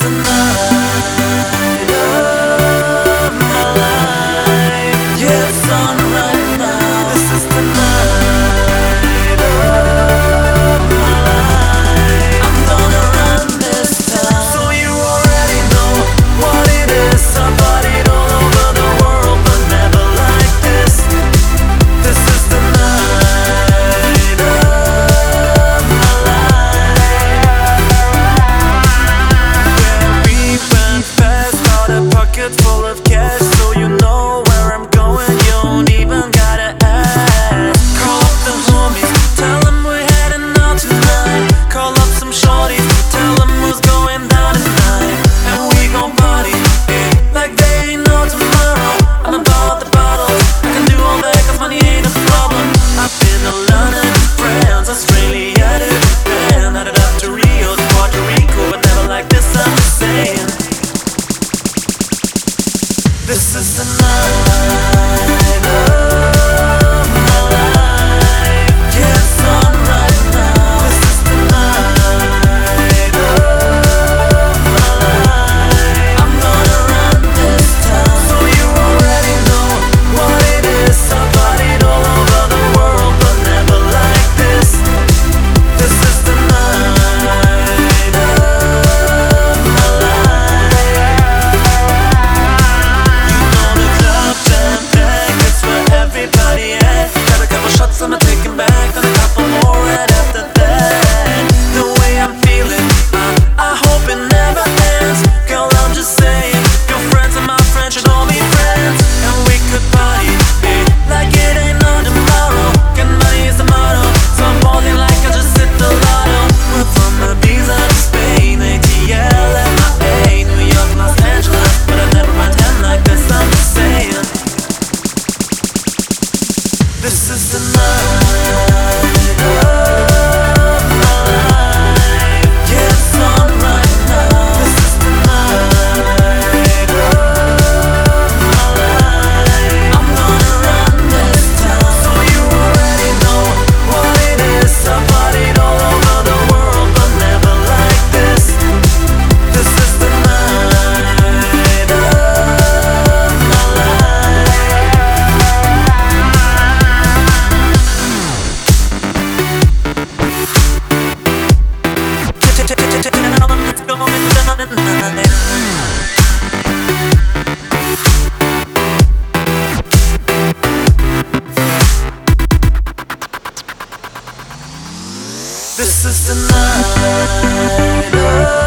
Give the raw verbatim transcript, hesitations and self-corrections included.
the night of my life. Yeah, it's on right now. This is the night of my life. I'm gonna run this town. So you already know what it is. I partied all over the world, but never like this. This is the night of my life. Yeah, we went fast, got a pocket full of cash, so you know where I'm going. You don't even gotta ask. Call up the homies, tell them we're heading out tonight. Call up some shorties, tell them who's going down tonight. And we gon' party, yeah, like they ain't no tomorrow. I'm about the bottles, I can do all that cause money ain't a problem. I've been to London, France, Australia to Japan, added up to Rio to Puerto Rico, but never like this, I'm just saying. This is the night of my life. Yeah, it's on right now. This is the night of my life. I'm gonna run this town. So you already know what it is. I partied all over the world, but never like this. This is the night of my life. You know the club jam packed, it's where everybody at. Got a couple shots, I'ma take 'em back, then a couple more right after that. The way I'm feeling, I, I hope it never ends. Girl, I'm just saying, your friends and my friends should all be friends. And we could party, yeah, like it ain't no tomorrow. Get money is the motto, so I'm balling like I just hit the lotto. We're from Ibiza to Spain, A T L, M I A, New York, Los Angeles, but I never pretend like this, I'm just saying. This is the night of my life. Yeah, it's on right now. This is the night of my life. I'm gonna run this town. So you already know what it is. I partied all over the world, but never like this. This is the night of my life. This is the night of